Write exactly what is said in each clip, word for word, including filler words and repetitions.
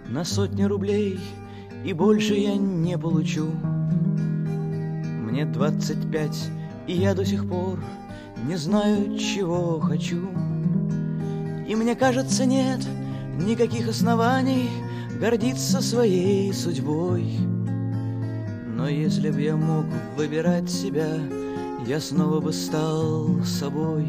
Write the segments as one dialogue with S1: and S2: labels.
S1: на сотни рублей, и больше я не получу. Мне двадцать пять, и я до сих пор не знаю, чего хочу. И мне кажется, нет никаких оснований гордиться своей судьбой. Но если б я мог выбирать себя, я снова бы стал собой.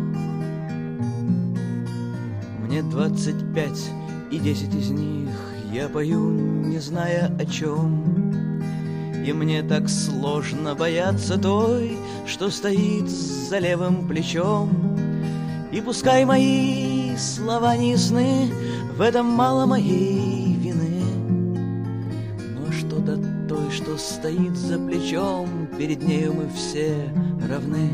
S1: Мне двадцать пять, и десять из них я пою, не зная о чем. И мне так сложно бояться той, что стоит за левым плечом. И пускай мои слова не ясны, в этом мало моей вины. Но что до той, что стоит за плечом, перед нею мы все равны.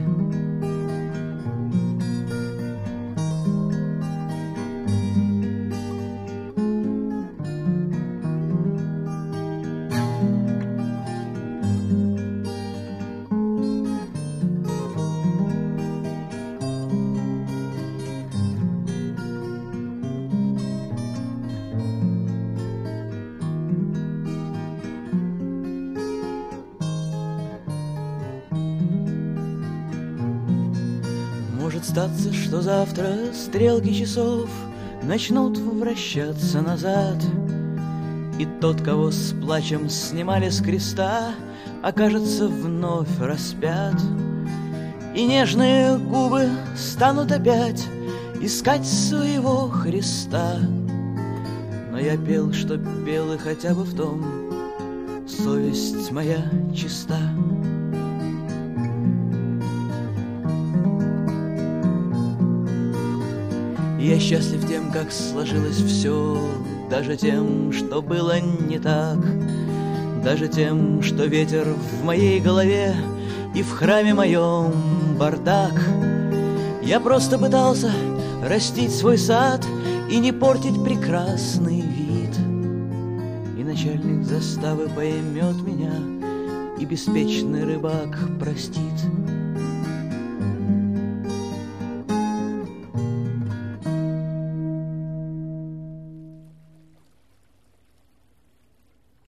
S1: Может статься, что завтра стрелки часов начнут вращаться назад, и тот, кого с плачем снимали с креста, окажется вновь распят. И нежные губы станут опять искать своего Христа. Но я пел, что пел, и хотя бы в том совесть моя чиста. Я счастлив тем, как сложилось все, даже тем, что было не так, даже тем, что ветер в моей голове и в храме моем бардак. Я просто пытался растить свой сад и не портить прекрасный вид. И начальник заставы поймет меня, и беспечный рыбак простит.